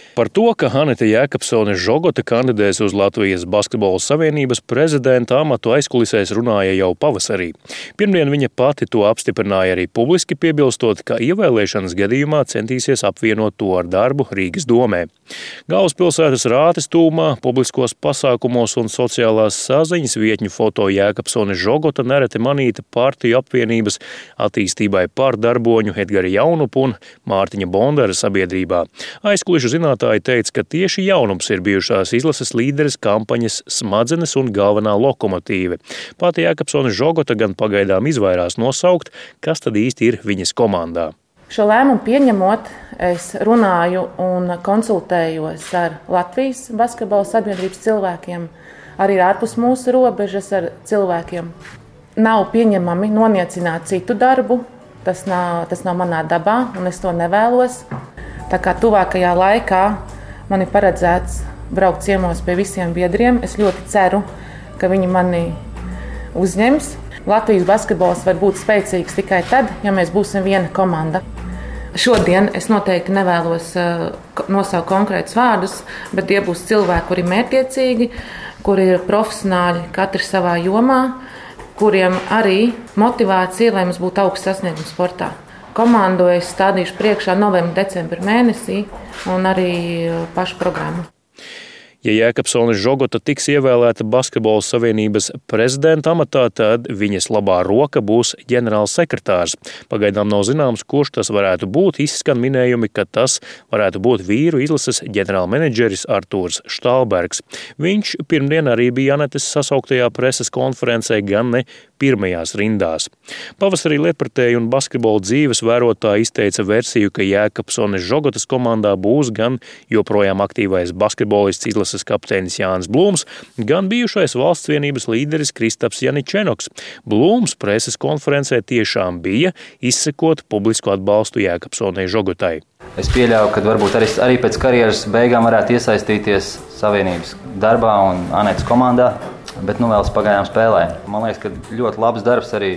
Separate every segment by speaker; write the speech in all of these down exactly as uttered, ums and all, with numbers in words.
Speaker 1: Par to, ka Anete Jēkabsone Žogota kandidēs uz Latvijas Basketbola savienības prezidenta amatu, aizkulisēs runāja jau pavasarī. Pirmdien viņa pati to apstiprināja arī publiski, piebilstot, ka ievēlēšanas gadījumā centīsies apvienot to ar darbu Rīgas domē. Galvaspilsētas Rātes tūmā, publiskos pasākumos un sociālās saziņas vietņu foto Jēkabsone Žogota nereti manīta partiju apvienības attīstībai par darboņu Edgara Jaunupu un Mārtiņa Bondara sabiedrībā. Aizkulišu zinātāji teica, ka tieši Jaunums ir bijušās izlases līderes, kampaņas smadzenes un galvenā lokomotīve. Pati Jēkabsone Žogota gan pagaidām izvairās nosaukt, kas tad īsti ir viņas komandā.
Speaker 2: Šo lēmumu pieņemot, es runāju un konsultējos ar Latvijas basketbola sabiedrības cilvēkiem, arī ārpus mūsu robežas ar cilvēkiem. Nav pieņemami noniecināt citu darbu, tas nav, tas nav manā dabā un es to nevēlos. Tā kā tuvākajā laikā man ir paredzēts braukt ciemos pie visiem biedriem, es ļoti ceru, ka viņi mani uzņems. Latvijas basketbols var būt spēcīgs tikai tad, ja mēs būsim viena komanda. Šodien es noteikti nevēlos nosaukt konkrētus vārdus, bet tie būs cilvēki, kuri ir mērķiecīgi, kuri ir profesionāļi katrs savā jomā, kuriem arī motivācija, lai mums būtu augsts sasniegums sportā. Komandu es stādīšu priekšā novembra, decembra mēnesī un arī pašu programmu.
Speaker 1: Ja Jēkabsone Žogota tiks ievēlēta Basketbola savienības prezidenta amatā, tad viņas labā roka būs ģenerāls sekretārs. Pagaidām nav zināms, kurš tas varētu būt. Izskan minējumi, ka tas varētu būt vīru izlases ģenerālmenedžeris Artūrs Štālbergs. Viņš pirmdien arī bija Anetes sasauktajā preses konferencē, gan ne pirmajās rindās. Pavasarī lietpratēji un basketbola dzīves vērotāji izteica versiju, ka Jēkabsone Žogotas komandā būs gan joprojām aktīvais basketbolists izlases kapteinis Jānis Blūms, gan bijušais valsts vienības līderis Kristaps Janičenoks. Blūms preses konferencē tiešām bija, izsekot publisku atbalstu Jēkabsonei Žogotai.
Speaker 3: Es pieļauju, ka varbūt arī, arī pēc karjeras beigām varētu iesaistīties savienības darbā un Anetes komandā, bet nu vēl pagaidām spēlē. Man liekas, ka ļoti labs darbs arī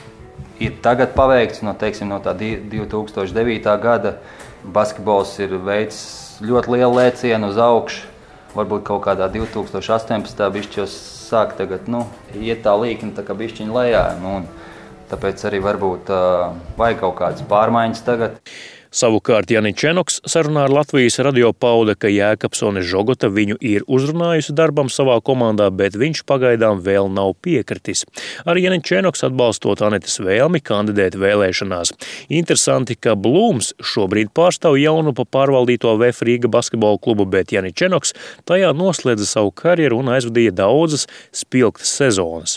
Speaker 3: ir tagad paveikts, no, teiksim, no tā divi tūkstoši devītā gada. Basketbols ir veicis ļoti lielu lēcienu uz augšu. Varbūt kaut kādā divi tūkstoši astoņpadsmitā bišķos sāk tagad, nu, iet tā līkni tā kā bišķiņa lejā. Nu, tāpēc arī varbūt uh, vajag kaut kādas pārmaiņas tagad.
Speaker 1: Savukārt Janičenoks sarunā ar Latvijas radio pauda, ka Jēkabsone Žogota viņu ir uzrunājusi darbam savā komandā, bet viņš pagaidām vēl nav piekritis. Arī Janičenoks atbalstot Anetes vēlmi kandidēt vēlēšanās. Interesanti, ka Blūms šobrīd pārstāv Jaunupa pārvaldīto V F Rīga basketbola klubu, bet Janičenoks tajā noslēdza savu karjeru un aizvadīja daudzas spilgtas sezonas.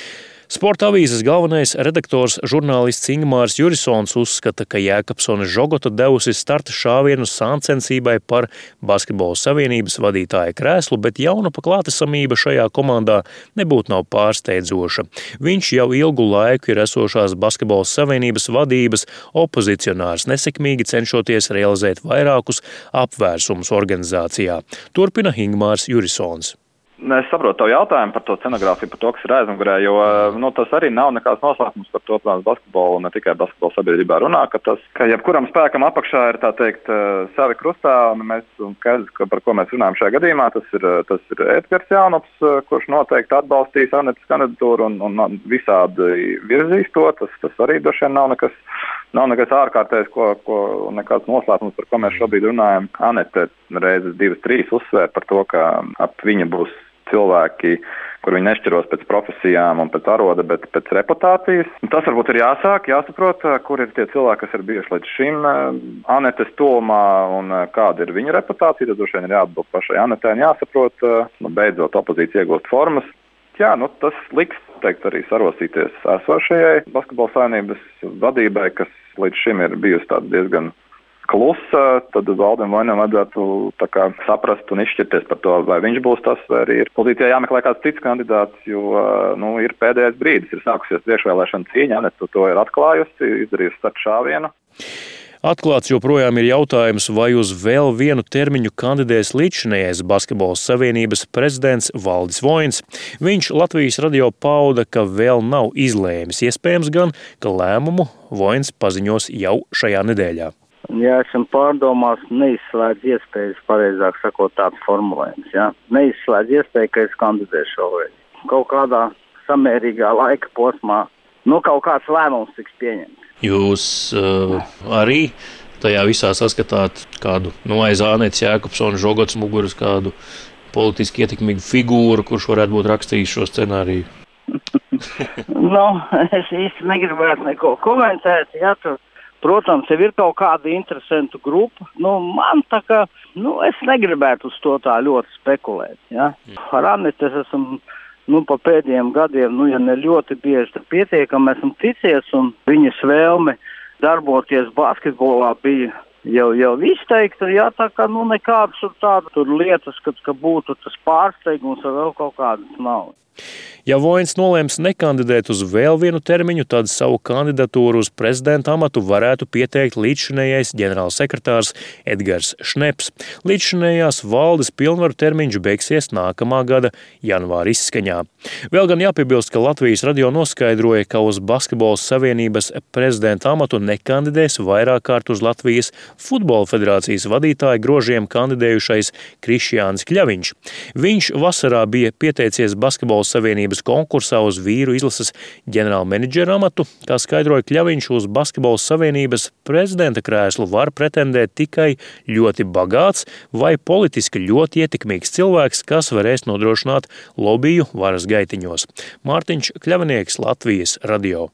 Speaker 1: Sporta avīzes galvenais redaktors žurnālists Ingmārs Jurisons uzskata, ka Jēkabsone Žogota devusi starta šāvienu sāncensībai par Basketbola savienības vadītāja krēslu, bet Jaunupa klātesamība šajā komandā nebūtu nav pārsteidzoša. Viņš jau ilgu laiku ir esošās Basketbola savienības vadības opozicionārs, nesekmīgi cenšoties realizēt vairākus apvērsumus organizācijā. Turpina Ingmārs Jurisons.
Speaker 4: Es saprotu tavu jautājumu par to scenogrāfiju, par to, kas ir aizmugurē, jo nu, tas arī nav nekāds noslēpums par to, protams, basketbolu un ne tikai basketbola sabiedrībā runā, ka tas, ka jebkuram spēkam apakšā ir, tā teikt, savi krustā, un mēs, un skaidrs, ka par ko mēs runājam šajā gadījumā, tas ir, tas ir Edgars Jaunups, kurš noteikti atbalstīs Anetes kandidatūru un, un visādi virzīs to, tas, tas arī droši vien nav nekas, nav nekas ārkārtējs, ko, ko, nekāds noslēpums, par ko mēs šobrīd runājam. Anete reizes divas, trīs uzsvēr par to, ka ap viņa būs cilvēki, kur viņi nešķiros pēc profesijām un pēc aroda, bet pēc reputācijas. Tas varbūt ir jāsāk, jāsaprot, kur ir tie cilvēki, kas ir bijuši līdz šim Anetes tuvumā un kāda ir viņa reputācija. Tad droši vien ir jāatbild pašai Anetei un jāsaprot, nu, beidzot opozīcija iegūst formas. Jā, nu, tas liks, teikt, arī sarosīties esošajai Basketbola savienības vadībai, kas līdz šim ir bijusi tāda diezgan klusa, tad Valdim Vainam vajadzētu tā kā saprast un izšķirties par to, vai viņš būs tas, vai arī ir pozīcijā jāmeklē kāds cits kandidāts, jo nu, ir pēdējais brīdis, ir sākusies priekšvēlēšana cīņa, Anete to ir atklājusi, izdarījusi starta šāvienu.
Speaker 1: Atklāts joprojām ir jautājums, vai uz vēl vienu termiņu kandidēs līdzšinējais Basketbola savienības prezidents Valdis Voins. Viņš Latvijas radio pauda, ka vēl nav izlēmis, iespējams gan, ka lēmumu Voins paziņos jau šajā nedēļā.
Speaker 5: Ja esam pārdomās, neizslēdz iespējas, pareizāk sakot, tāds formulējums. Ja? Neizslēdz iespēju, ka es kandidēšu šoreiz. Kaut kādā samērīgā laika posmā, nu kaut kāds lēmums tiks pieņemts.
Speaker 1: Jūs uh, arī tajā visā saskatāt kādu no aiz Ānetes Jēkabsona Žogotas muguras kādu politiski ietekmīgu figūru, kurš varētu būt rakstījis šo scenāriju?
Speaker 5: Nu, es īsti negribētu neko komentēt, ja tur. Protams, ja ir kaut kāda interesantu grupa, nu, man tā kā, nu, es negribētu uz to tā ļoti spekulēt, ja. Ar Aneti es esmu, nu, pa pēdējiem gadiem, nu, ja ne ļoti bieži, tad pietiekami esmu ticies, un viņas vēlme darboties basketbolā bija jau, jau izteikta, ja, tā kā, nu, nekādas tur tādas tur lietas, kad, ka būtu tas pārsteigums vai vēl kaut kādas nav.
Speaker 1: Ja Voins nolēms nekandidēt uz vēl vienu termiņu, tad savu kandidatūru uz prezidenta amatu varētu pieteikt līdzšinējais ģenerālsekretārs Edgars Šneps. Līdzšinējās valdes pilnvaru termiņš beigsies nākamā gada janvāra izskaņā. Vēl gan jāpiebilst, ka Latvijas radio noskaidroja, ka uz Basketbola savienības prezidenta amatu nekandidēs vairāk kārt uz Latvijas futbola federācijas vadītāja grožiem kandidējušais Krišjānis Kļaviņš. Viņš vasarā bija pieteicies Basketbola savienības konkursā uz vīru izlases ģenerālmenedžera amatu. Kā skaidroja Kļaviņš, uz Basketbola savienības prezidenta krēslu var pretendēt tikai ļoti bagāts vai politiski ļoti ietekmīgs cilvēks, kas varēs nodrošināt lobiju varas gaitiņos. Mārtiņš Kļavinieks, Latvijas radio.